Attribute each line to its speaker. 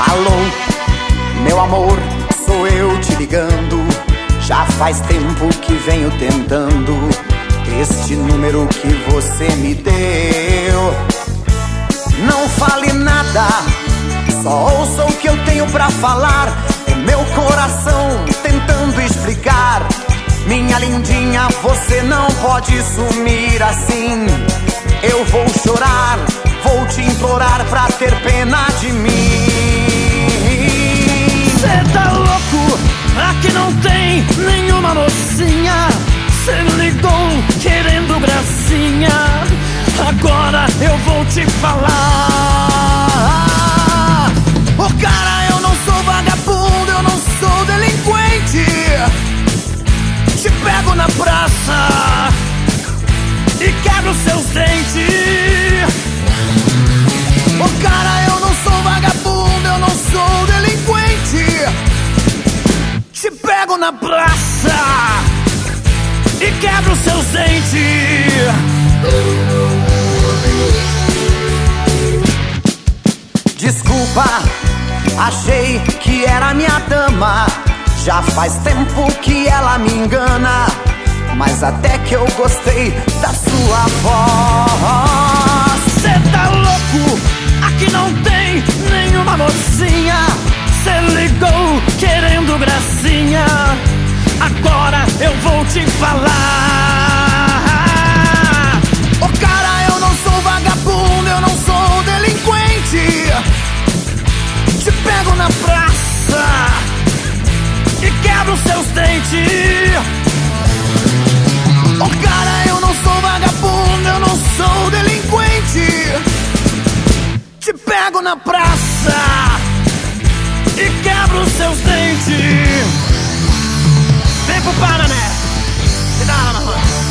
Speaker 1: Alô, meu amor, sou eu te ligando. Já faz tempo que venho tentando este número que você me deu. Não fale nada, só ouça o que eu tenho pra falar. É meu coração tentando explicar. Minha lindinha, você não pode sumir assim. Eu vou chorar, vou te implorar pra ter pena de mim.
Speaker 2: Cê tá louco? Aqui não tem nenhuma mocinha. Cê ligou querendo gracinha. Agora eu vou te falar. Ô cara, eu não sou vagabundo, eu não sou delinquente. Te pego na praça e quebro seus dentes. Ô cara, eu não sou vagabundo, eu não sou delinquente. Te pego na praça e quebro seus dentes.
Speaker 1: Desculpa, achei que era minha dama. Já faz tempo que ela me engana, mas até que eu gostei da sua voz.
Speaker 2: Cê tá louco? Aqui não tem nenhuma mocinha. Cê ligou querendo gracinha. Agora eu vou te falar. Ô cara, eu não sou vagabundo, eu não sou delinquente. Te pego na praça e quebro seus dentes. Ô cara, eu não sou vagabundo, eu não sou delinquente. Te pego na praça e quebro seus dentes. Vem pro Paraná, me dá uma mão.